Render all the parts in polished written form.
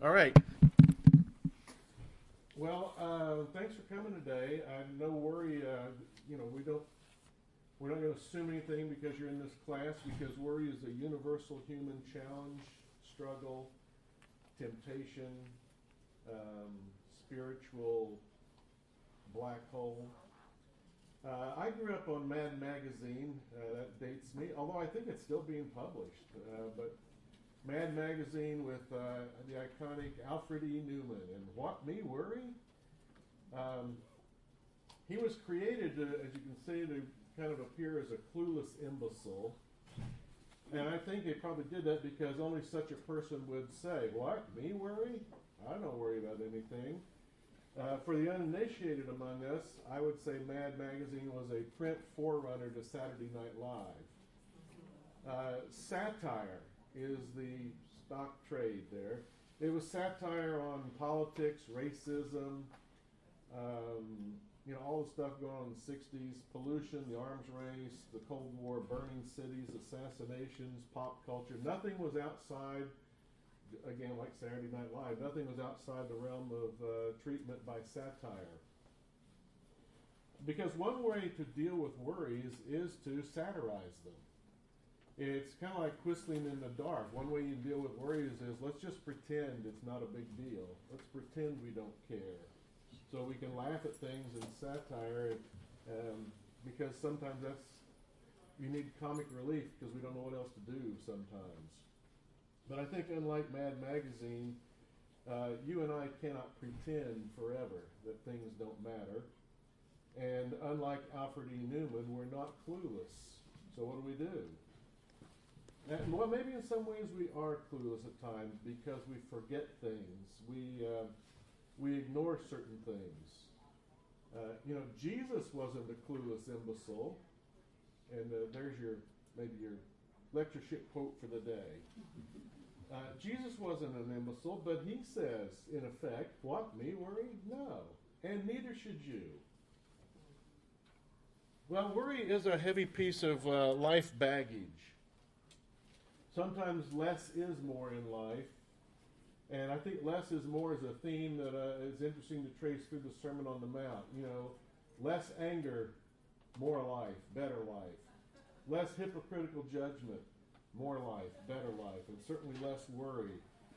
All right. Well, thanks for coming today. No worry. We're not going to assume anything because you're in this class. Because worry is a universal human challenge, struggle, temptation, spiritual black hole. I grew up on Mad Magazine. That dates me, although I think it's still being published. But Mad Magazine with the iconic Alfred E. Newman. And what, me worry? He was created, as you can see, to kind of appear as a clueless imbecile. And I think they probably did that because only such a person would say, what, me worry? I don't worry about anything. For the uninitiated among us, I would say Mad Magazine was a print forerunner to Saturday Night Live. Satire is the stock trade there. It was satire on politics, racism, all the stuff going on in the 60s, pollution, the arms race, the Cold War, burning cities, assassinations, pop culture. Nothing was outside, again, like Saturday Night Live, nothing was outside the realm of treatment by satire. Because one way to deal with worries is to satirize them. It's kind of like whistling in the dark. One way you deal with worries is let's just pretend it's not a big deal. Let's pretend we don't care. So we can laugh at things in satire because sometimes you need comic relief because we don't know what else to do sometimes. But I think unlike Mad Magazine, you and I cannot pretend forever that things don't matter. And unlike Alfred E. Newman, we're not clueless. So what do? And, well, maybe in some ways we are clueless at times because we forget things. We ignore certain things. Jesus wasn't a clueless imbecile. And there's maybe your lectureship quote for the day. Jesus wasn't an imbecile, but he says, in effect, what, me worry? No. And neither should you. Well, worry is a heavy piece of life baggage. Sometimes less is more in life. And I think less is more is a theme that is interesting to trace through the Sermon on the Mount. Less anger, more life, better life. Less hypocritical judgment, more life, better life. And certainly less worry.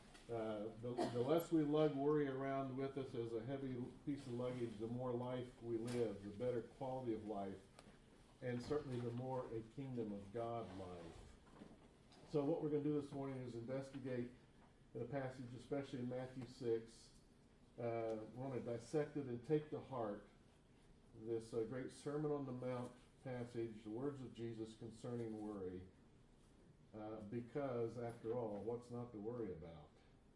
The less we lug worry around with us as a heavy piece of luggage, the more life we live, the better quality of life. And certainly the more a kingdom of God life. So what we're going to do this morning is investigate the passage, especially in Matthew 6. We want to dissect it and take to heart this great Sermon on the Mount passage, the words of Jesus concerning worry. Because, after all, what's not to worry about?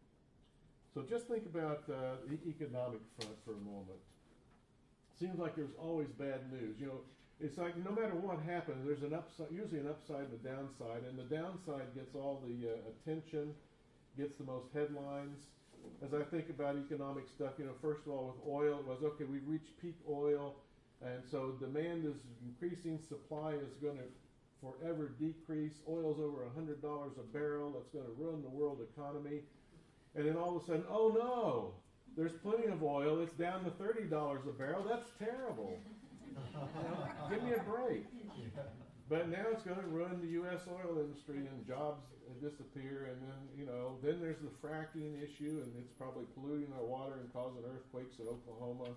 So just think about the economic front for a moment. Seems like there's always bad news. It's like no matter what happens, there's usually an upside and a downside, and the downside gets all the attention, gets the most headlines. As I think about economic stuff, first of all with oil, it was, okay, we've reached peak oil, and so demand is increasing, supply is going to forever decrease. Oil's over $100 a barrel, that's going to ruin the world economy. And then all of a sudden, oh no, there's plenty of oil, it's down to $30 a barrel, that's terrible. Give me a break. But now it's going to ruin the U.S. oil industry and jobs disappear, and then there's the fracking issue, and it's probably polluting our water and causing earthquakes in Oklahoma.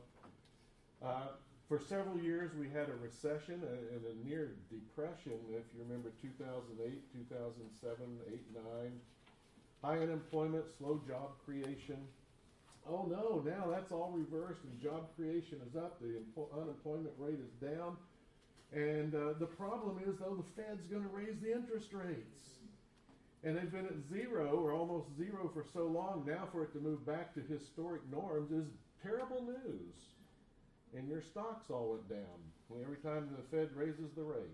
For several years we had a recession and a near depression, if you remember 2008, 2007, 8, 9. High unemployment, slow job creation. Oh no, now that's all reversed and job creation is up, the unemployment rate is down. And the problem is, though, the Fed's going to raise the interest rates. And they've been at zero or almost zero for so long, now for it to move back to historic norms is terrible news. And your stocks all went down every time the Fed raises the rate.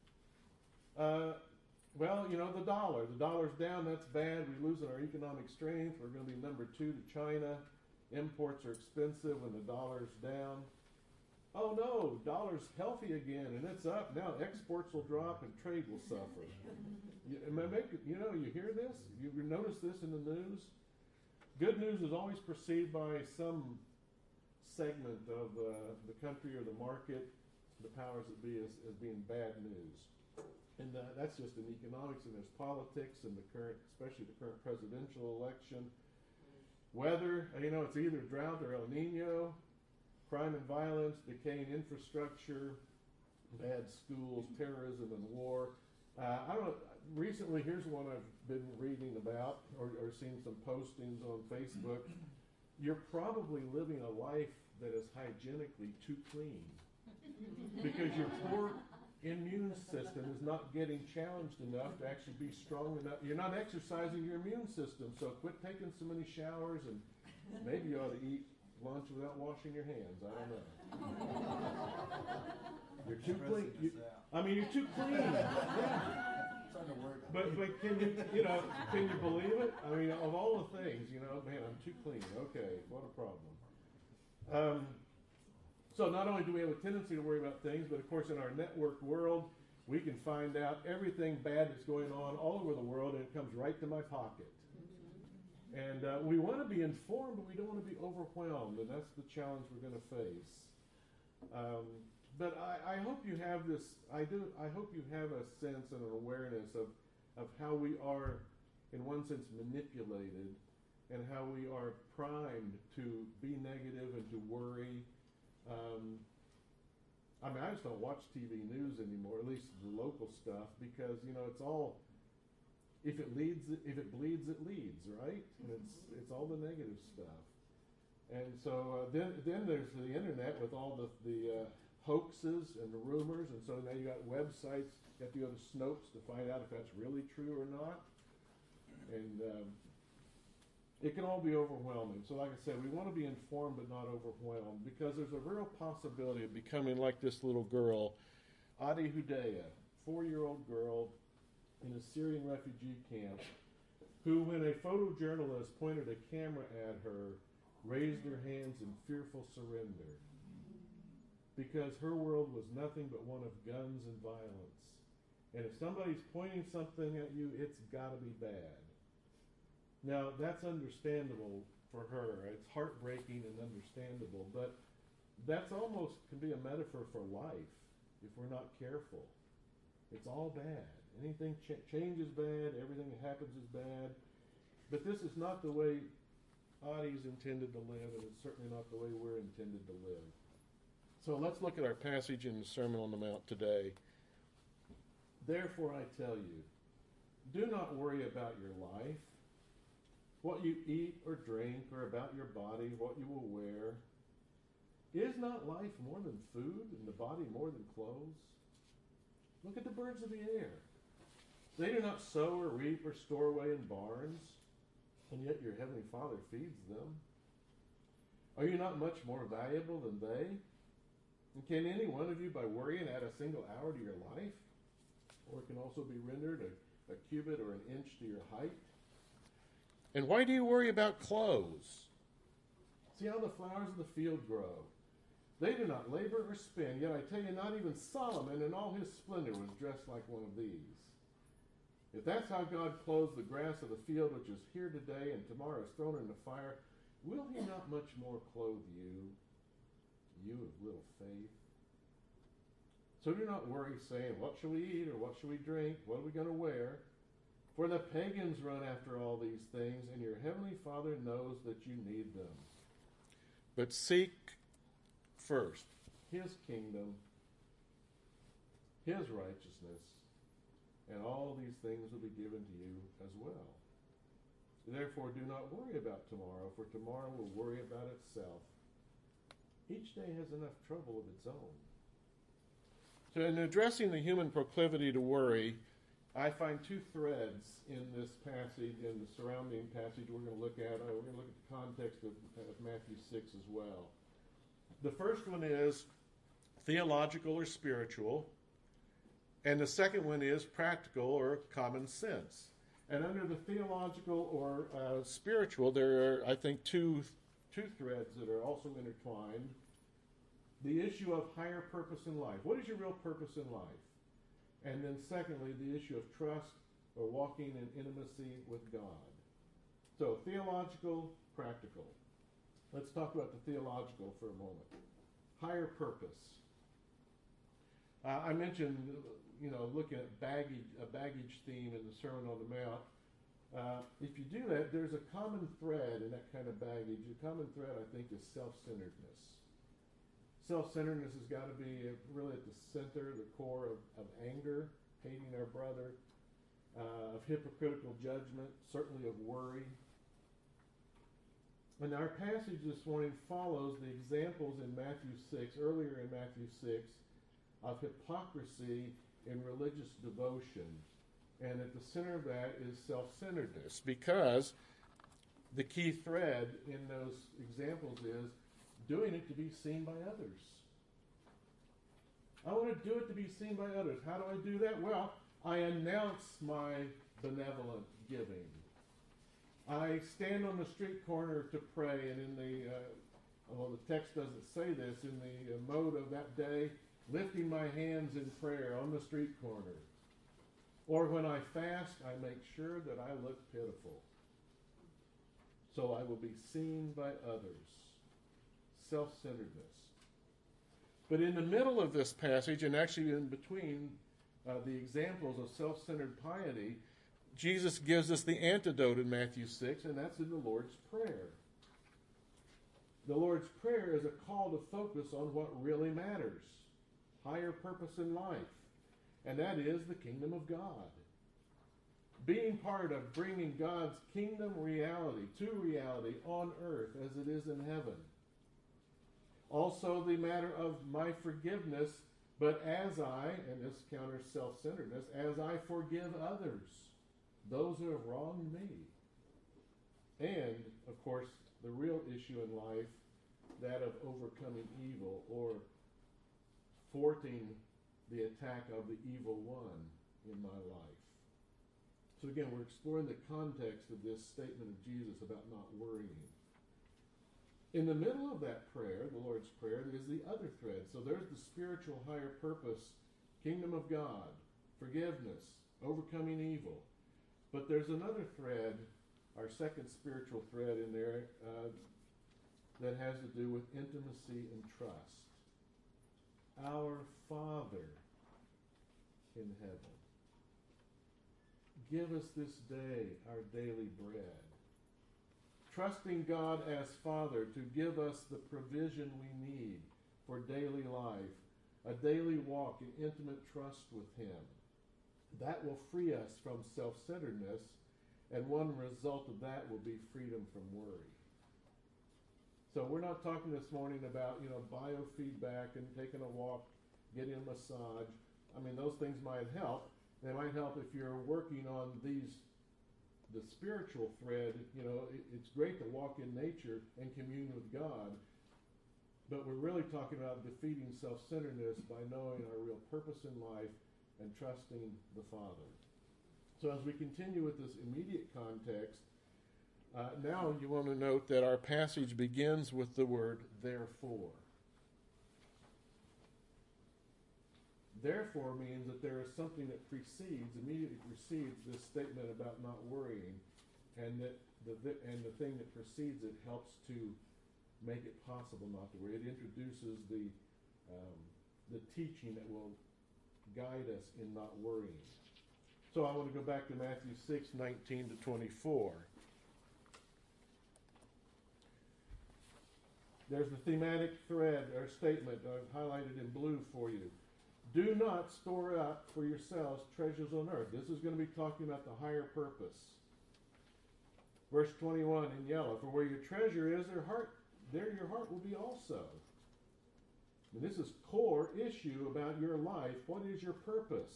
The dollar. The dollar's down, that's bad. We're losing our economic strength. We're going to be number 2 to China. Imports are expensive when the dollar's down. Oh no, dollar's healthy again and it's up. Now exports will drop and trade will suffer. You hear this? You notice this in the news? good news is always perceived by some segment of the country or the market, the powers that be, as being bad news. And that's just in economics, and there's politics and the current, especially the current presidential election. Weather, it's either drought or El Nino, crime and violence, decaying infrastructure, bad schools, terrorism and war. I don't know, recently, here's one I've been reading about or seen some postings on Facebook. You're probably living a life that is hygienically too clean because your poor immune system is not getting challenged enough to actually be strong enough. You're not exercising your immune system, so quit taking so many showers, and maybe you ought to eat lunch without washing your hands. I don't know. You're too clean. You're too clean. Yeah. But can you believe it? Of all the things, man, I'm too clean. Okay, what a problem. So not only do we have a tendency to worry about things, but of course in our network world, we can find out everything bad that's going on all over the world, and it comes right to my pocket. And we want to be informed, but we don't want to be overwhelmed, and that's the challenge we're going to face. But I hope you have this. I hope you have a sense and an awareness of how we are, in one sense, manipulated, and how we are primed to be negative and to worry. I just don't watch TV news anymore, at least the local stuff, because it's all, if it bleeds, it leads, right? And it's all the negative stuff. And so then there's the internet with all the hoaxes and the rumors, and so now you got websites, you have to go to Snopes to find out if that's really true or not. And it can all be overwhelming. So like I said, we want to be informed but not overwhelmed, because there's a real possibility of becoming like this little girl, Adi Hudaya, 4-year-old girl in a Syrian refugee camp, who, when a photojournalist pointed a camera at her, raised her hands in fearful surrender, because her world was nothing but one of guns and violence. And if somebody's pointing something at you, it's got to be bad. Now, that's understandable for her. It's heartbreaking and understandable, but that's almost can be a metaphor for life if we're not careful. It's all bad. Anything change is bad. Everything that happens is bad. But this is not the way Adi's intended to live, and it's certainly not the way we're intended to live. So let's look at our passage in the Sermon on the Mount today. Therefore I tell you, do not worry about your life, what you eat or drink, or about your body, what you will wear. Is not life more than food, and the body more than clothes? Look at the birds of the air. They do not sow or reap or store away in barns, and yet your heavenly Father feeds them. Are you not much more valuable than they? And can any one of you, by worrying, add a single hour to your life? Or it can also be rendered a cubit or an inch to your height. And why do you worry about clothes? See how the flowers of the field grow. They do not labor or spin, yet I tell you, not even Solomon in all his splendor was dressed like one of these. If that's how God clothes the grass of the field, which is here today and tomorrow is thrown into fire, will he not much more clothe you, you of little faith? So do not worry, saying, what shall we eat, or what shall we drink? What are we going to wear? For the pagans run after all these things, and your heavenly Father knows that you need them. But seek first his kingdom, his righteousness, and all these things will be given to you as well. Therefore, do not worry about tomorrow, for tomorrow will worry about itself. Each day has enough trouble of its own. So in addressing the human proclivity to worry, I find two threads in this passage and the surrounding passage we're going to look at. We're going to look at the context of Matthew 6 as well. The first one is theological or spiritual, and the second one is practical or common sense. And under the theological or spiritual, there are, I think, two threads that are also intertwined. The issue of higher purpose in life. What is your real purpose in life? And then secondly, the issue of trust or walking in intimacy with God. So theological, practical. Let's talk about the theological for a moment. Higher purpose. I mentioned, looking at a baggage theme in the Sermon on the Mount. If you do that, there's a common thread in that kind of baggage. The common thread, I think, is self-centeredness. Self-centeredness has got to be really at the center, the core of anger, hating our brother, of hypocritical judgment, certainly of worry. And our passage this morning follows the examples in Matthew 6, earlier in Matthew 6, of hypocrisy in religious devotion. And at the center of that is self-centeredness, because the key thread in those examples is doing it to be seen by others. I want to do it to be seen by others. How do I do that? Well, I announce my benevolent giving. I stand on the street corner to pray, and in the text doesn't say this, in the mode of that day, lifting my hands in prayer on the street corner. Or when I fast, I make sure that I look pitiful, so I will be seen by others. Self-centeredness. But in the middle of this passage, and actually in between the examples of self-centered piety, Jesus gives us the antidote in Matthew 6, and that's in the Lord's Prayer. The Lord's Prayer is a call to focus on what really matters, higher purpose in life, and that is the kingdom of God. Being part of bringing God's kingdom reality to reality on earth as it is in heaven. Also the matter of my forgiveness, but as I, and this counters self-centeredness, as I forgive others, those who have wronged me. And, of course, the real issue in life, that of overcoming evil, or thwarting the attack of the evil one in my life. So again, we're exploring the context of this statement of Jesus about not worrying. In the middle of that prayer, the Lord's Prayer, is the other thread. So there's the spiritual higher purpose, kingdom of God, forgiveness, overcoming evil. But there's another thread, our second spiritual thread in there, that has to do with intimacy and trust. Our Father in heaven, give us this day our daily bread. Trusting God as Father to give us the provision we need for daily life, a daily walk in intimate trust with Him. That will free us from self-centeredness, and one result of that will be freedom from worry. So we're not talking this morning about, biofeedback and taking a walk, getting a massage. I mean, those things might help. They might help if you're working on the spiritual thread. It's great to walk in nature and commune with God, but we're really talking about defeating self-centeredness by knowing our real purpose in life and trusting the Father. So as we continue with this immediate context, now you want to note that our passage begins with the word therefore. Therefore means that there is something that immediately precedes this statement about not worrying, and that the thing that precedes it helps to make it possible not to worry. It introduces the teaching that will guide us in not worrying. So I want to go back to Matthew 6:19 to 24. There's the thematic thread or statement I've highlighted in blue for you. Do not store up for yourselves treasures on earth. This is going to be talking about the higher purpose. Verse 21 in yellow. For where your treasure is, there your heart will be also. And this is core issue about your life. What is your purpose?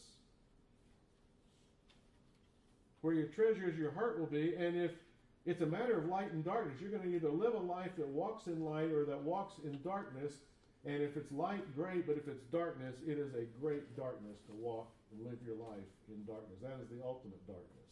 Where your treasure is, your heart will be. And if it's a matter of light and darkness, you're going to either live a life that walks in light or that walks in darkness. And if it's light, great, but if it's darkness, it is a great darkness to walk and live your life in darkness. That is the ultimate darkness.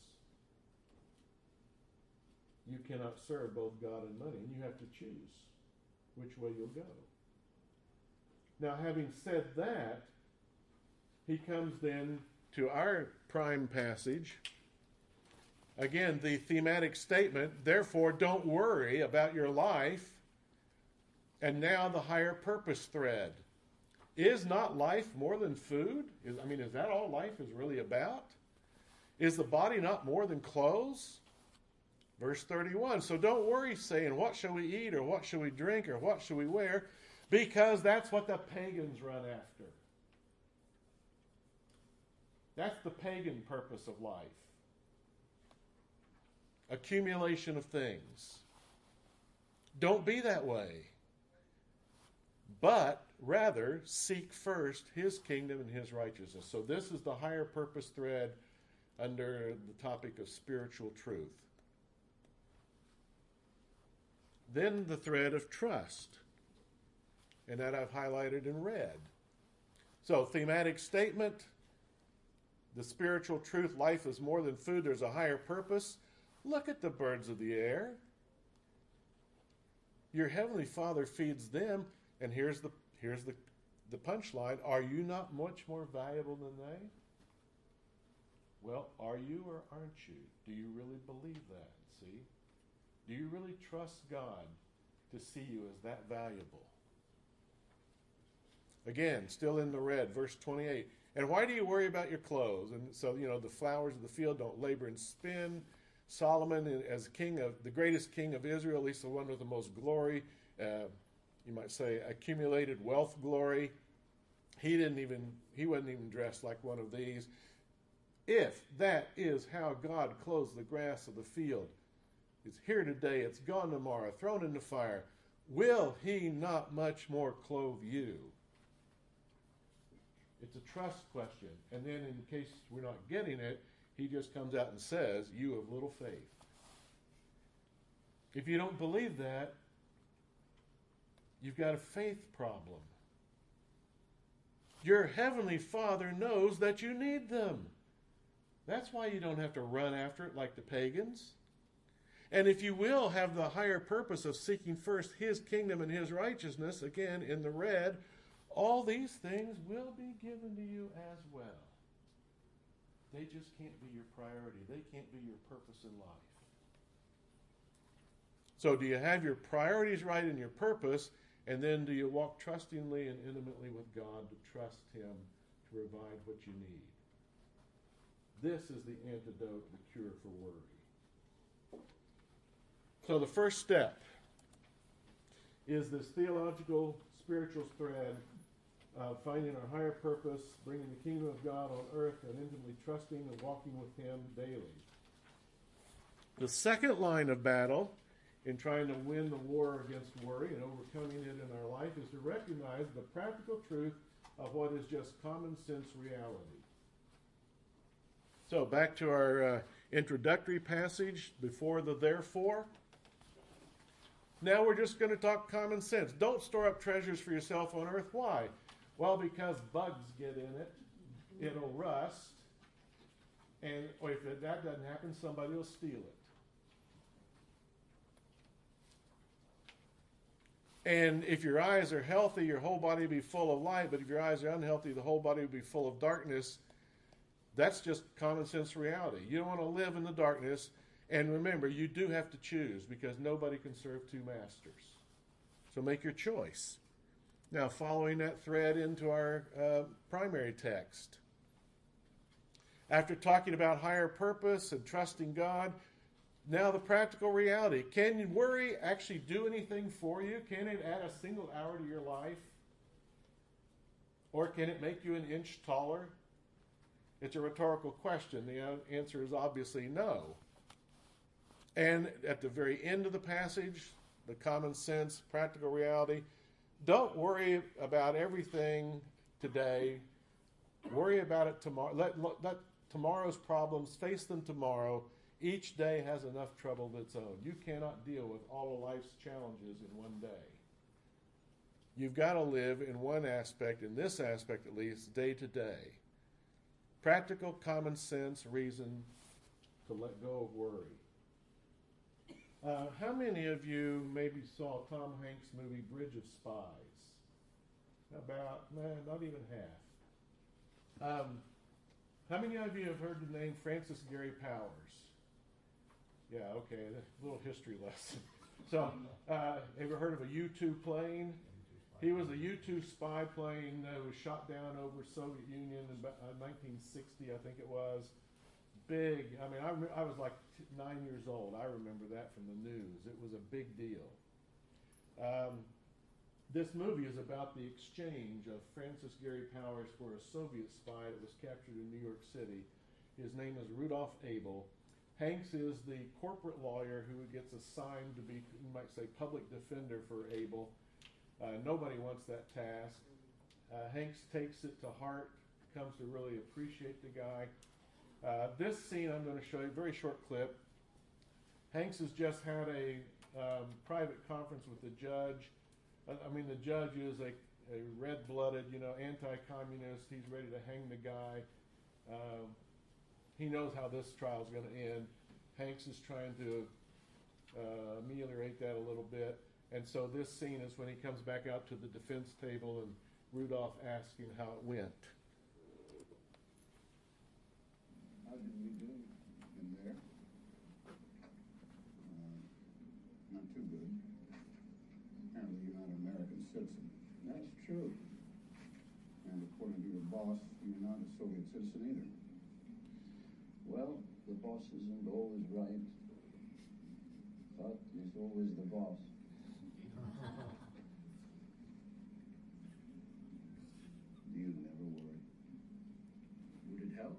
You cannot serve both God and money, and you have to choose which way you'll go. Now, having said that, he comes then to our prime passage, Again, the thematic statement, therefore don't worry about your life. And now the higher purpose thread. Is not life more than food? Is that all life is really about? Is the body not more than clothes? Verse 31, so don't worry saying, what shall we eat, or what shall we drink, or what shall we wear? Because that's what the pagans run after. That's the pagan purpose of life. Accumulation of things. Don't be that way. But rather seek first his kingdom and his righteousness. So this is the higher purpose thread under the topic of spiritual truth. Then the thread of trust. And that I've highlighted in red. So thematic statement, the spiritual truth, life is more than food, there's a higher purpose. Look at the birds of the air. Your heavenly Father feeds them, and here's the punchline. Are you not much more valuable than they? Well, are you or aren't you? Do you really believe that? See? Do you really trust God to see you as that valuable? Again, still in the red, verse 28. And why do you worry about your clothes? And so, the flowers of the field don't labor and spin. Solomon, as the greatest king of Israel, at least the one with the most glory, you might say accumulated wealth glory, he wasn't even dressed like one of these. If that is how God clothes the grass of the field, it's here today, it's gone tomorrow, thrown in the fire, will he not much more clothe you? It's a trust question. And then in case we're not getting it, he just comes out and says, you have little faith. If you don't believe that, you've got a faith problem. Your heavenly Father knows that you need them. That's why you don't have to run after it like the pagans. And if you will have the higher purpose of seeking first his kingdom and his righteousness, again in the red, all these things will be given to you as well. They just can't be your priority. They can't be your purpose in life. So do you have your priorities right in your purpose, and then do you walk trustingly and intimately with God to trust him to provide what you need? This is the antidote, the cure for worry. So the first step is this theological, spiritual thread of finding our higher purpose, bringing the kingdom of God on earth, and intimately trusting and walking with him daily. The second line of battle in trying to win the war against worry and overcoming it in our life is to recognize the practical truth of what is just common sense reality. So back to our introductory passage before the therefore. Now we're just going to talk common sense. Don't store up treasures for yourself on earth. Why? Well, because bugs get in it, it'll rust, and if that doesn't happen, somebody will steal it. And if your eyes are healthy, your whole body will be full of light, but if your eyes are unhealthy, the whole body will be full of darkness. That's just common sense reality. You don't want to live in the darkness, and remember, you do have to choose, because nobody can serve two masters. So make your choice. Now, following that thread into our primary text. After talking about higher purpose and trusting God, now the practical reality. Can worry actually do anything for you? Can it add a single hour to your life? Or can it make you an inch taller? It's a rhetorical question. The answer is obviously no. And at the very end of the passage, the common sense, practical reality, don't worry about everything today. Worry about it tomorrow. Let tomorrow's problems, face them tomorrow. Each day has enough trouble of its own. You cannot deal with all of life's challenges in one day. You've got to live in one aspect, in this aspect at least, day to day. Practical, common sense reason to let go of worry. How many of you maybe saw Tom Hanks' movie Bridge of Spies? About, not even half. How many of you have heard the name Francis Gary Powers? Yeah, okay, a little history lesson. So, ever heard of a U-2 plane? He was a U-2 spy plane that was shot down over Soviet Union in 1960, I think it was. Big. I mean, I was like 9 years old. I remember that from the news. It was a big deal. This movie is about the exchange of Francis Gary Powers for a Soviet spy that was captured in New York City. His name is Rudolph Abel. Hanks is the corporate lawyer who gets assigned to be, you might say, public defender for Abel. Nobody wants that task. Hanks takes it to heart, comes to really appreciate the guy. This scene I'm going to show you, a very short clip. Hanks has just had a private conference with the judge. I mean, the judge is a red-blooded, anti-communist. He's ready to hang the guy. He knows how this trial is going to end. Hanks is trying to ameliorate that a little bit. And so this scene is when he comes back out to the defense table and Rudolph asks him how it went. How did we do in there? Not too good. Apparently you're not an American citizen. That's true. And according to your boss, you're not a Soviet citizen either. Well, the boss isn't always right, but he's always the boss. You never worry. Would it help?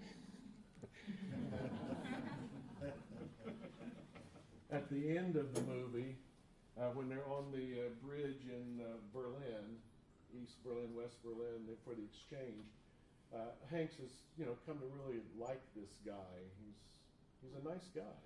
At the end of the movie, when they're on the bridge in Berlin, East Berlin, West Berlin, for the exchange, Hanks has, come to really like this guy. He's a nice guy,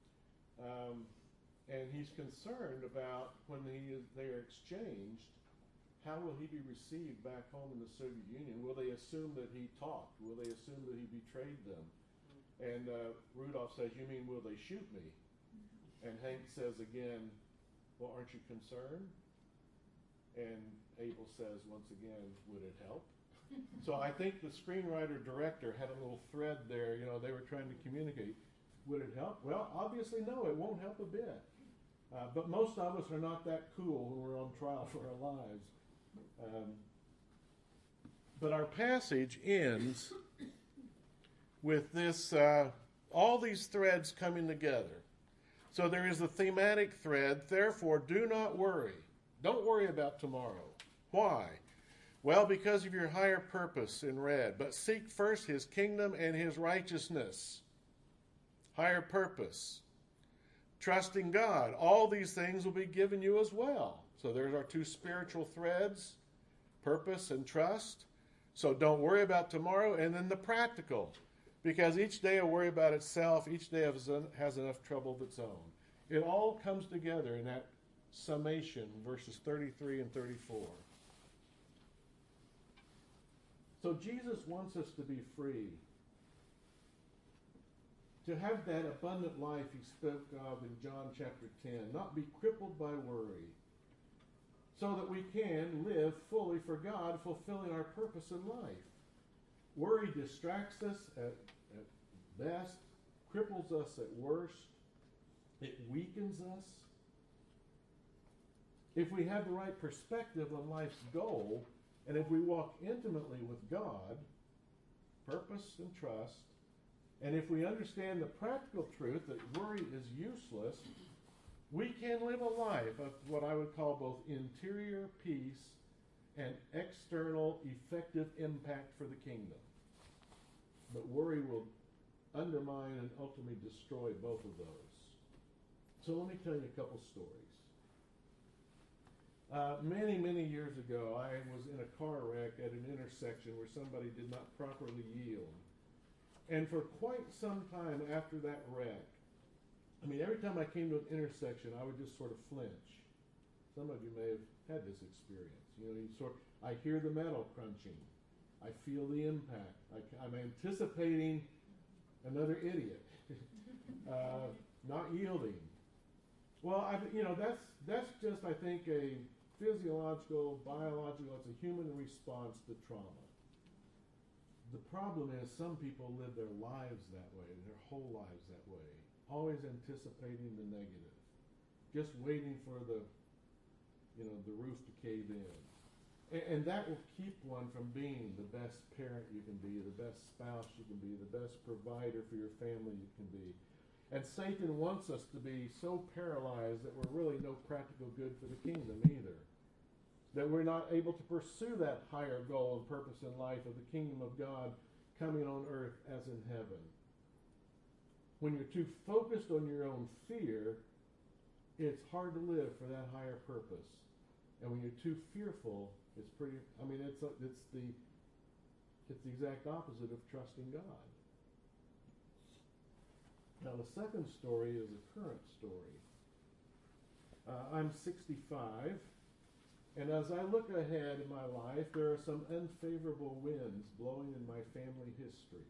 and he's concerned about when they are exchanged. How will he be received back home in the Soviet Union? Will they assume that he talked? Will they assume that he betrayed them? And Rudolph says, "You mean will they shoot me?" And Hank says again, "Well, aren't you concerned?" And Abel says once again, "Would it help?" So I think the screenwriter-director had a little thread there. They were trying to communicate. Would it help? Well, obviously no, it won't help a bit. But most of us are not that cool when we're on trial for our lives. But our passage ends with this, all these threads coming together. So there is a thematic thread. Therefore, do not worry. Don't worry about tomorrow. Why? Well, because of your higher purpose in red. But seek first his kingdom and his righteousness. Higher purpose. Trusting God. All these things will be given you as well. So there's our two spiritual threads. Purpose and trust. So don't worry about tomorrow. And then the practical. Because each day will worry about itself. Each day has enough trouble of its own. It all comes together in that summation, verses 33 and 34. So Jesus wants us to be free. To have that abundant life he spoke of in John chapter 10. Not be crippled by worry. So that we can live fully for God, fulfilling our purpose in life. Worry distracts us at best, cripples us at worst. It weakens us. If we have the right perspective on life's goal, and if we walk intimately with God, purpose and trust, and if we understand the practical truth that worry is useless, we can live a life of what I would call both interior peace and external effective impact for the kingdom. But worry will undermine and ultimately destroy both of those. So let me tell you a couple stories. Many, many years ago, I was in a car wreck at an intersection where somebody did not properly yield. And for quite some time after that wreck, every time I came to an intersection, I would just sort of flinch. Some of you may have had this experience. I hear the metal crunching. I feel the impact. I'm anticipating another idiot not yielding. Well, that's just, I think, a physiological, biological, it's a human response to trauma. The problem is some people live their lives that way, their whole lives that way. always anticipating the negative, just waiting for the roof to cave in. And that will keep one from being the best parent you can be, the best spouse you can be, the best provider for your family you can be. And Satan wants us to be so paralyzed that we're really no practical good for the kingdom either. That we're not able to pursue that higher goal and purpose in life of the kingdom of God coming on earth as in heaven. When you're too focused on your own fear, it's hard to live for that higher purpose. And when you're too fearful, it's the exact opposite of trusting God. Now the second story is a current story. I'm 65, and as I look ahead in my life, there are some unfavorable winds blowing in my family history.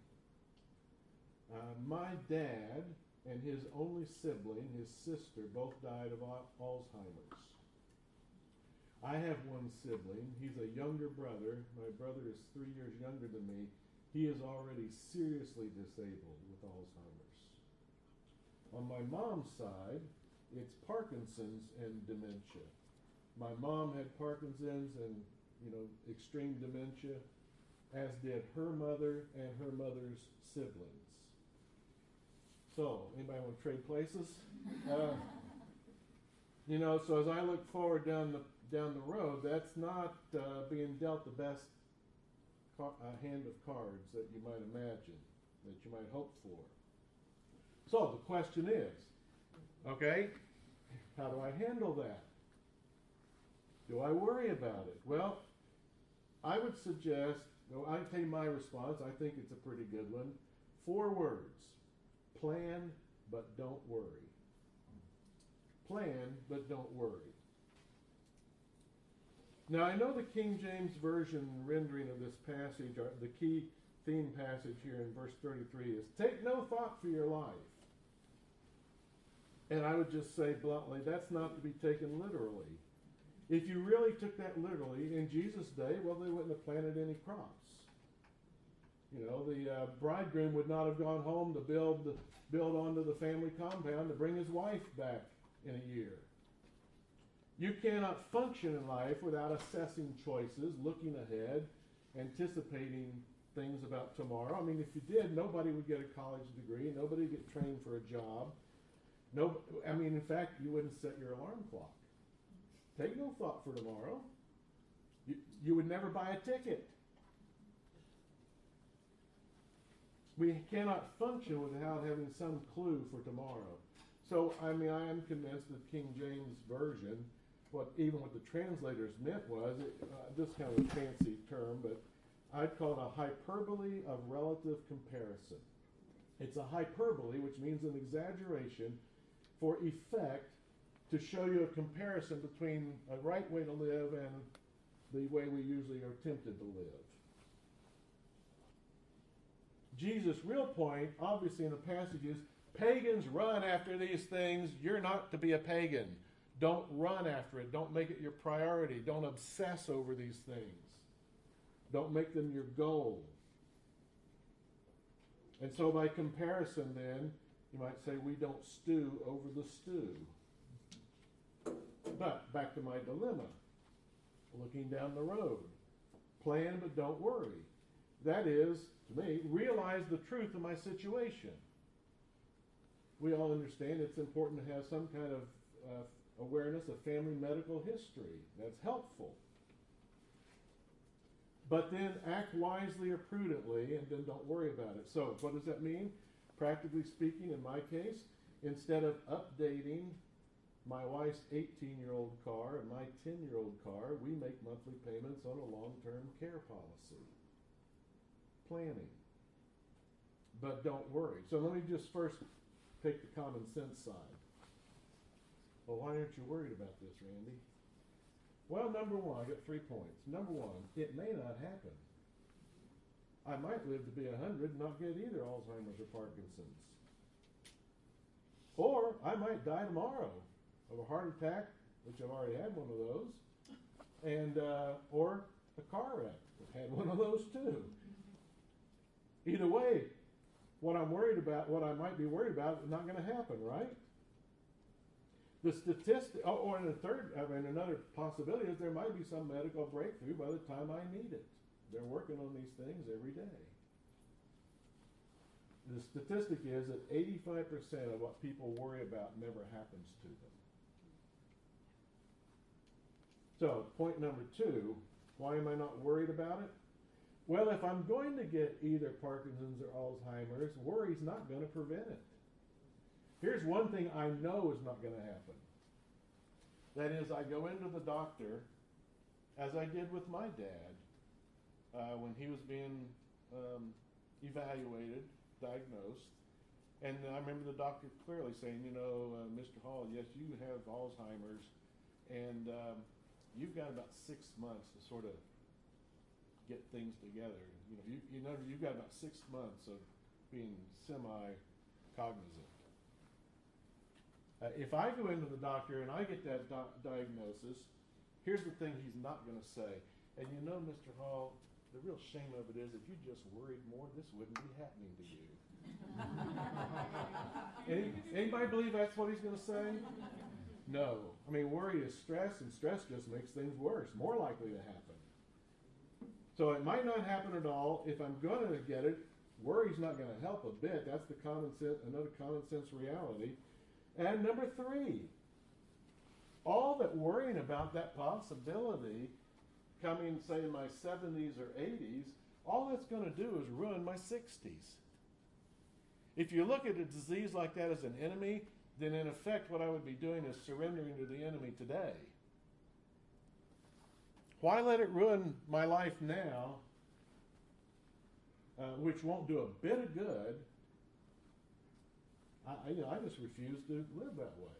My dad and his only sibling, his sister, both died of Alzheimer's. I have one sibling. He's a younger brother. My brother is 3 years younger than me. He is already seriously disabled with Alzheimer's. On my mom's side, it's Parkinson's and dementia. My mom had Parkinson's and, extreme dementia, as did her mother and her mother's siblings. So, anybody want to trade places? So as I look forward down the road, that's not being dealt the best hand of cards that you might imagine, that you might hope for. So the question is, okay, how do I handle that? Do I worry about it? Well, I would suggest, I tell you my response, I think it's a pretty good one. 4 words. Plan, but don't worry. Plan, but don't worry. Now, I know the King James Version rendering of this passage, the key theme passage here in verse 33 is, take no thought for your life. And I would just say bluntly, that's not to be taken literally. If you really took that literally, in Jesus' day, well, they wouldn't have planted any crops. The bridegroom would not have gone home to build onto the family compound to bring his wife back in a year. You cannot function in life without assessing choices, looking ahead, anticipating things about tomorrow. I mean, if you did, nobody would get a college degree. Nobody would get trained for a job. In fact, you wouldn't set your alarm clock. Take no thought for tomorrow. You would never buy a ticket. We cannot function without having some clue for tomorrow. So, I am convinced that King James Version, what the translators meant was, this kind of a fancy term, but I'd call it a hyperbole of relative comparison. It's a hyperbole, which means an exaggeration for effect, to show you a comparison between a right way to live and the way we usually are tempted to live. Jesus' real point, obviously in the passage, is pagans run after these things. You're not to be a pagan. Don't run after it. Don't make it your priority. Don't obsess over these things. Don't make them your goal. And so by comparison then, you might say we don't stew over the stew. But back to my dilemma. Looking down the road. Plan but don't worry. That is, to me, realize the truth of my situation. We all understand it's important to have some kind of awareness of family medical history. That's helpful. But then act wisely or prudently, and then don't worry about it. So what does that mean? Practically speaking, in my case, instead of updating my wife's 18-year-old car and my 10-year-old car, we make monthly payments on a long-term care policy. Planning. But don't worry. So let me just first take the common sense side. Well, why aren't you worried about this, Randy? Well, number one, I got 3 points. Number one, it may not happen. I might live to be 100 and not get either Alzheimer's or Parkinson's. Or I might die tomorrow of a heart attack, which I've already had one of those, and or a car wreck. I've had one of those too. Either way, what I'm worried about, what I might be worried about, is not going to happen, right? The statistic, or another possibility is there might be some medical breakthrough by the time I need it. They're working on these things every day. The statistic is that 85% of what people worry about never happens to them. So, point number 2, why am I not worried about it? Well, if I'm going to get either Parkinson's or Alzheimer's, worry's not going to prevent it. Here's one thing I know is not going to happen. That is, I go into the doctor, as I did with my dad, when he was being evaluated, diagnosed, and I remember the doctor clearly saying, Mr. Hall, yes, you have Alzheimer's, and you've got about 6 months to sort of get things together. You've got about 6 months of being semi-cognizant. If I go into the doctor and I get that diagnosis, here's the thing he's not going to say. And Mr. Hall, the real shame of it is if you just worried more, this wouldn't be happening to you. Anybody believe that's what he's going to say? No. I mean, worry is stress, and stress just makes things worse, more likely to happen. So it might not happen at all. If I'm going to get it, worry's not going to help a bit. That's another common sense reality. And number 3, all that worrying about that possibility coming, say, in my 70s or 80s, all that's going to do is ruin my 60s. If you look at a disease like that as an enemy, then in effect what I would be doing is surrendering to the enemy today. Why let it ruin my life now, which won't do a bit of good? I just refuse to live that way.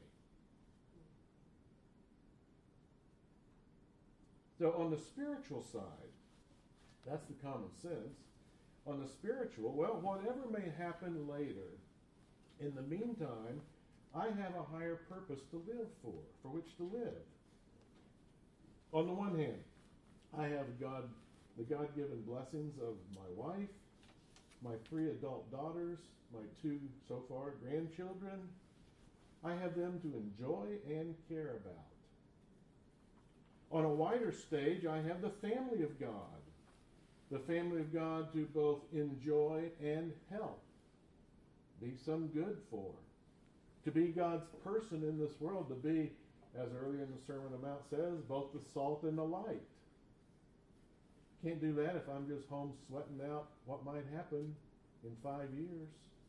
So on the spiritual side, that's the common sense. On the spiritual, well, whatever may happen later, in the meantime, I have a higher purpose to live for which to live. On the one hand, I have the God-given blessings of my wife, my 3 adult daughters, my 2, so far, grandchildren. I have them to enjoy and care about. On a wider stage, I have the family of God. The family of God to both enjoy and help. Be some good for. To be God's person in this world. To be, as earlier in the Sermon on the Mount says, both the salt and the light. Can't do that if I'm just home sweating out what might happen in 5 years.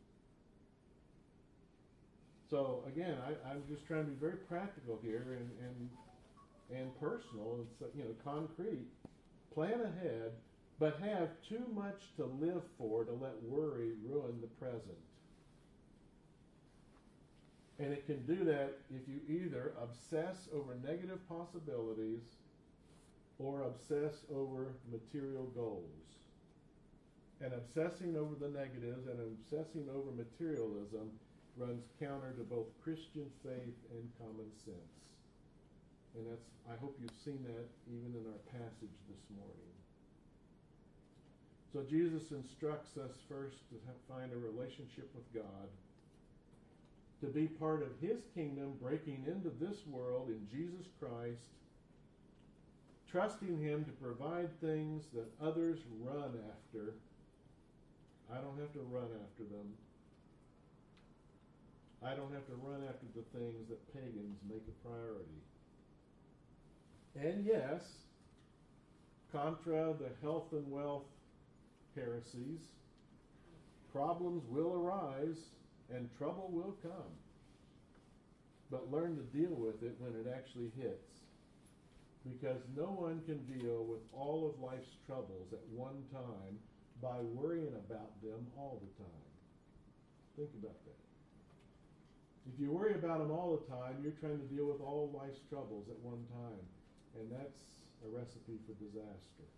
So again, I'm just trying to be very practical here and personal. It's concrete. Plan ahead, but have too much to live for to let worry ruin the present. And it can do that if you either obsess over negative possibilities or obsess over material goals. And obsessing over the negatives and obsessing over materialism runs counter to both Christian faith and common sense. And I hope you've seen that even in our passage this morning. So Jesus instructs us first to find a relationship with God, to be part of His kingdom, breaking into this world in Jesus Christ, trusting Him to provide things that others run after. I don't have to run after them. I don't have to run after the things that pagans make a priority. And yes, contra the health and wealth heresies, problems will arise and trouble will come. But learn to deal with it when it actually hits. Because no one can deal with all of life's troubles at one time by worrying about them all the time. Think about that. If you worry about them all the time, you're trying to deal with all life's troubles at one time. And that's a recipe for disaster.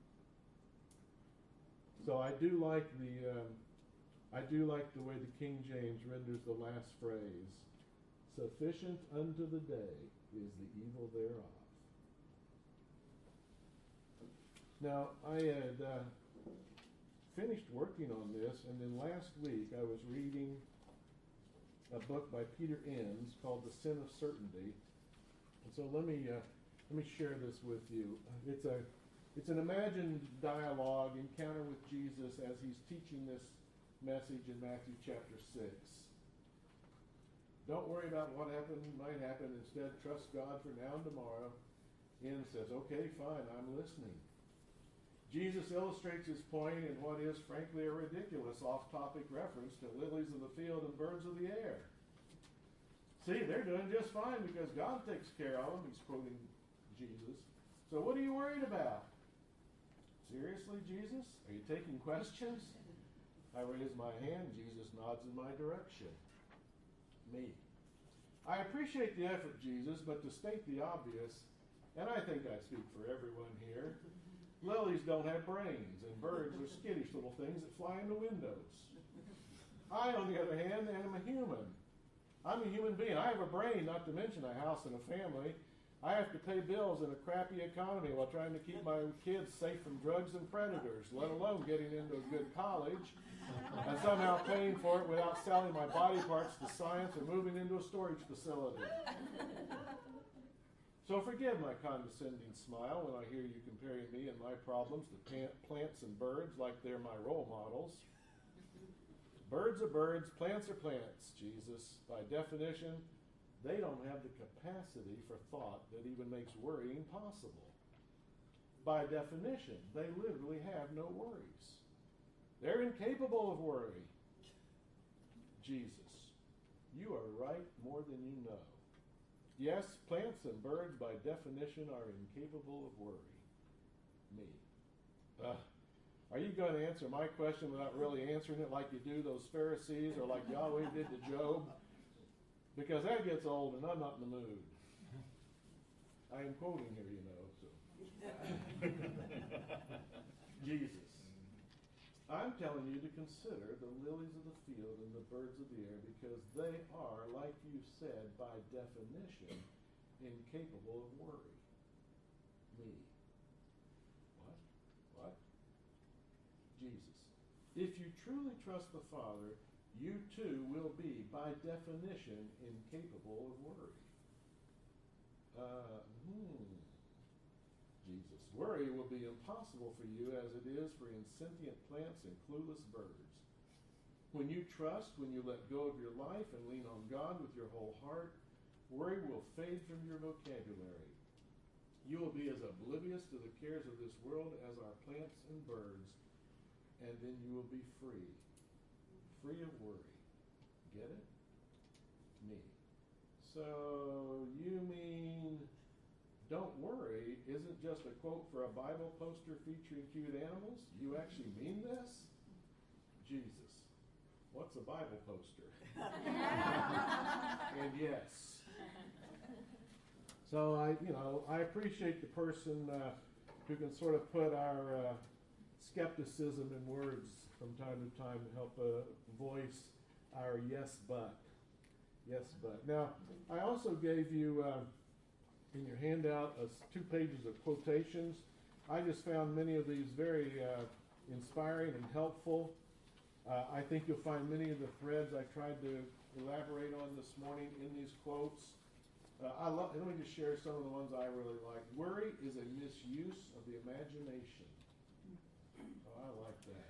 So I do like the way the King James renders the last phrase. Sufficient unto the day is the evil thereof. Now, I had finished working on this, and then last week I was reading a book by Peter Enns called The Sin of Certainty. And so let me share this with you. It's an imagined dialogue, encounter with Jesus as he's teaching this message in Matthew chapter 6. Don't worry about what might happen. Instead, trust God for now and tomorrow. Enns says, okay, fine, I'm listening. Jesus illustrates his point in what is, frankly, a ridiculous off-topic reference to lilies of the field and birds of the air. See, they're doing just fine because God takes care of them. He's quoting Jesus. So what are you worried about? Seriously, Jesus? Are you taking questions? I raise my hand. Jesus nods in my direction. Me. I appreciate the effort, Jesus, but to state the obvious, and I think I speak for everyone here, lilies don't have brains, and birds are skittish little things that fly into windows. I, on the other hand, am a human. I'm a human being. I have a brain, not to mention a house and a family. I have to pay bills in a crappy economy while trying to keep my kids safe from drugs and predators, let alone getting into a good college, and somehow paying for it without selling my body parts to science or moving into a storage facility. So forgive my condescending smile when I hear you comparing me and my problems to plants and birds like they're my role models. Birds are birds, plants are plants, Jesus. By definition, they don't have the capacity for thought that even makes worrying possible. By definition, they literally have no worries. They're incapable of worry. Jesus, you are right more than you know. Yes, plants and birds by definition are incapable of worry. Me. Are you going to answer my question without really answering it like you do those Pharisees or like Yahweh did to Job? Because that gets old and I'm not in the mood. I am quoting here, you know. So. Jesus. I'm telling you to consider the lilies of the field and the birds of the air because they are, like you said, by definition, incapable of worry. Me. What? Jesus. If you truly trust the Father, you too will be, by definition, incapable of worry. Jesus. Worry will be impossible for you as it is for insentient plants and clueless birds. When you trust, when you let go of your life and lean on God with your whole heart, worry will fade from your vocabulary. You will be as oblivious to the cares of this world as are plants and birds, and then you will be free. Free of worry. Get it? Me. So you mean don't worry isn't just a quote for a Bible poster featuring cute animals? You actually mean this? Jesus. What's a Bible poster? And yes. So I appreciate the person who can sort of put our skepticism in words from time to time to help voice our yes but. Yes but. Now, I also gave you in your handout 2 pages of quotations. I just found many of these very inspiring and helpful. I think you'll find many of the threads I tried to elaborate on this morning in these quotes. Let me just share some of the ones I really like. Worry is a misuse of the imagination. Oh, I like that.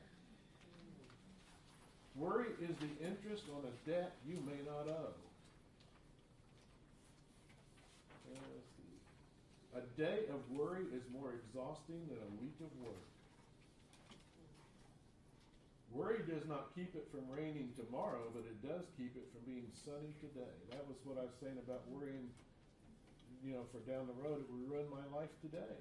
Worry is the interest on a debt you may not owe. Let's see. A day of worry is more exhausting than a week of work. Worry does not keep it from raining tomorrow, but it does keep it from being sunny today. That was what I was saying about worrying, for down the road. It would ruin my life today.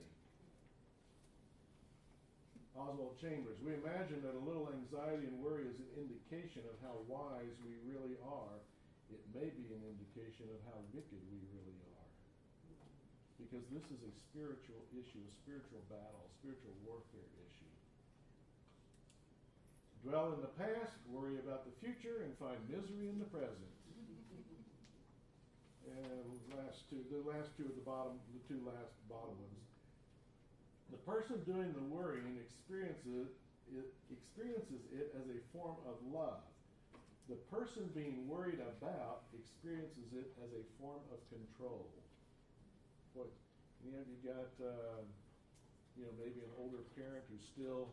Oswald Chambers, we imagine that a little anxiety and worry is an indication of how wise we really are. It may be an indication of how wicked we really are. Because this is a spiritual issue, a spiritual battle, a spiritual warfare issue. Dwell in the past, worry about the future, and find misery in the present. And the last two at the bottom, the 2 last bottom ones. The person doing the worrying experiences experiences it as a form of love. The person being worried about experiences it as a form of control. What, you got, maybe an older parent who's still,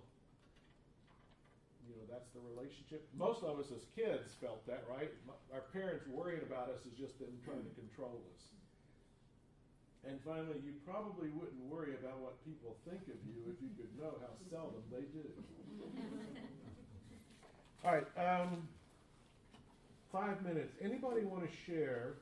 that's the relationship. Most of us as kids felt that, right? Our parents worrying about us is just them trying to control us. And finally, you probably wouldn't worry about what people think of you if you could know how seldom they do. All right, 5 minutes. Anybody want to share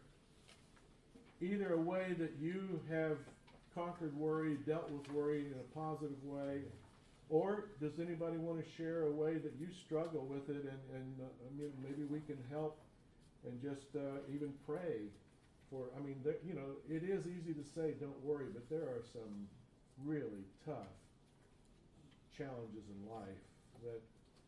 either a way that you have conquered worry, dealt with worry in a positive way, or does anybody want to share a way that you struggle with it and maybe we can help and just even pray for, it is easy to say don't worry, but there are some really tough challenges in life that,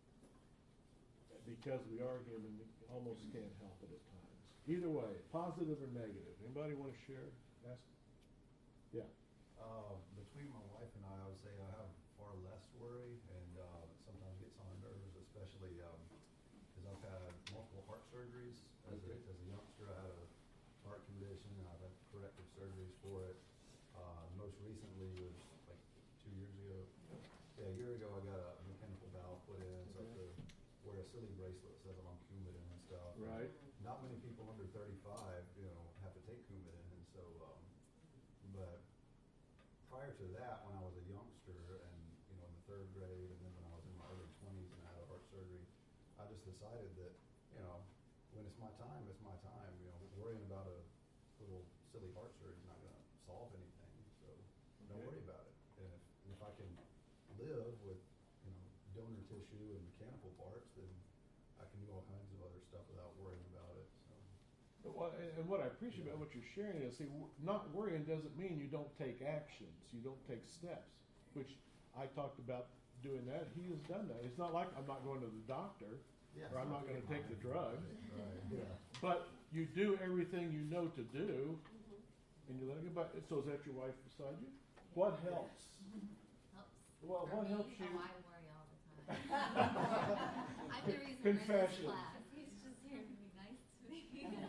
because we are human, we almost can't help it at times. Either way, positive or negative. Anybody want to share? Ask. Yeah. Between my wife and I would say I have far less worry, and sometimes gets on her nerves, especially because I've had multiple heart surgeries as a youngster. I had a heart condition, and I've had corrective surgeries for it. Most recently was like 2 years ago. Yeah, a year ago I got a mechanical valve put in, so I have to wear a silly bracelet that says I'm on Coumadin and stuff. Right. Not many people under 35, have to take Coumadin, and so, but prior to that, when I was a youngster and, in the 3rd grade, and then when I was in my early 20s and I had a heart surgery, I just decided that, when it's my time, it's my time. Worrying about a little silly heart surgery is not going to solve anything, so don't worry about it. And if I can live with, donor tissue and mechanical parts, then I can do all kinds of other stuff without worrying about it. So. And what I appreciate about what you're sharing is, not worrying doesn't mean you don't take actions, you don't take steps, which I talked about doing that. He has done that. It's not like I'm not going to the doctor, or I'm not going to take the drug, Right. Yeah. but you do everything you know to do, and you let it go by. So is that your wife beside you? What helps? Helps. Well, For what me, helps you? Oh, I worry all the time. I'm the reason we're in Confession. this class. He's just here to be nice to me.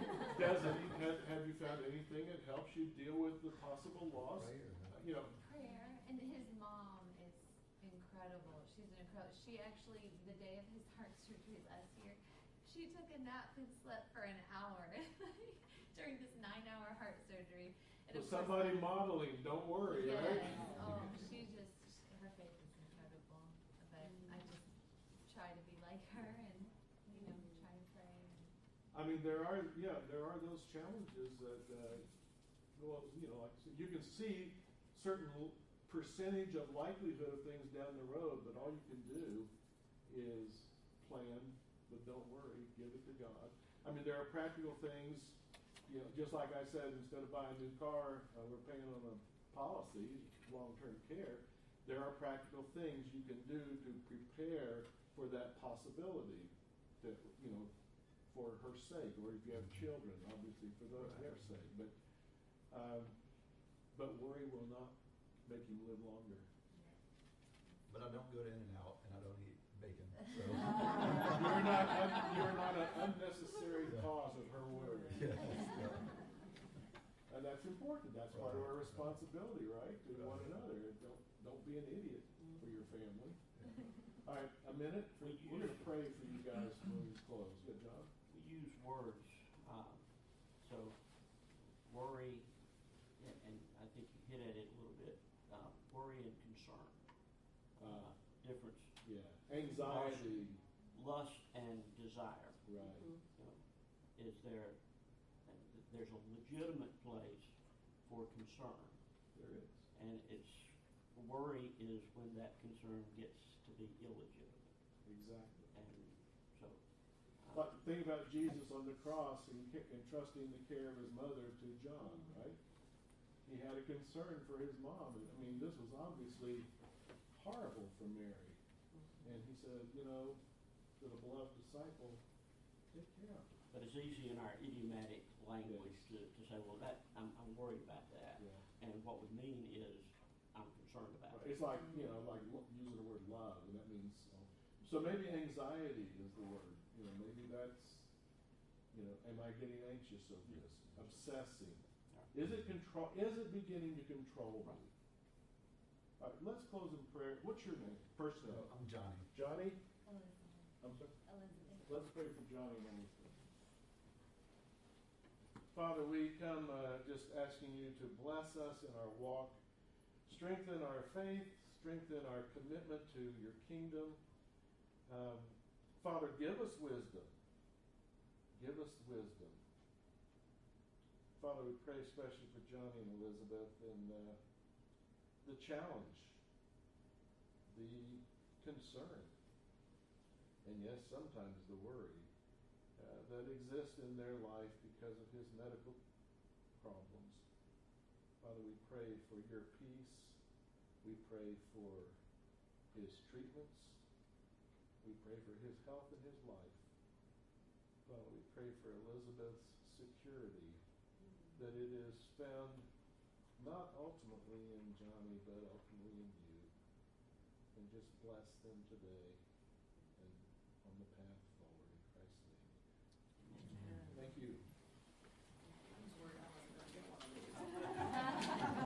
Have you found anything that helps you deal with the possible loss? Prayer. And his mom is incredible. She's incredible. She actually, the day of his heart surgery last year, she took a nap and slept for an hour during this 9-hour heart surgery. And So somebody modeling, don't worry, yes. right? Oh, her faith is incredible. But I just try to be like her and, try and pray. There are those challenges that, you can see certain percentage of likelihood of things down the road, but all you can do is plan, but don't worry, give it to God. There are practical things, just like I said, instead of buying a new car, we're paying on a policy, long-term care. There are practical things you can do to prepare for that possibility, that, for her sake, or if you have children, obviously for their sake. But worry will not make you live longer. But I don't go to In-N-Out, and I don't eat bacon. So. You're not an unnecessary cause of her worry. Yes. And that's important. That's part of our responsibility, right? To one another. Don't be an idiot for your family. All right, a minute. We're going to pray for you guys when we close. Yeah, John? We use words. So worry, and I think you hit at it a little bit, worry and concern. Difference. Yeah. Anxiety. Lust and desire. Right. Is there's a legitimate place for concern. There is. And worry is when that concern gets to be illegitimate. Exactly. And so. But think about Jesus on the cross and entrusting the care of his mother to John, right? He had a concern for his mom. This was obviously horrible for Mary. And he said, to the beloved disciple, take care of her. But it's easy in our idiomatic language to say, well, I'm worried about that. Yeah. And what we mean is I'm concerned about Right. it. It's like, like using the word love, and that means So maybe anxiety is the word. You know, maybe that's, you know, am I getting anxious over this? Obsessing. Is it beginning to control me? All right, let's close in prayer. What's your name? First name. I'm Johnny. Johnny? Elizabeth. I'm sorry. Elizabeth. Let's pray for Johnny and Elizabeth. Father, we come just asking you to bless us in our walk, strengthen our faith, strengthen our commitment to your kingdom. Father, give us wisdom. Give us wisdom. Father, we pray especially for Johnny and Elizabeth and the challenge, the concern, and yes, sometimes the worry that exists in their life because of his medical problems. Father, we pray for your peace. We pray for his treatments. We pray for his health and his life. Father, we pray for Elizabeth's security, that it is found not ultimately in Johnny, but ultimately in you. And just bless them today and on the path forward in Christ's name. Thank you.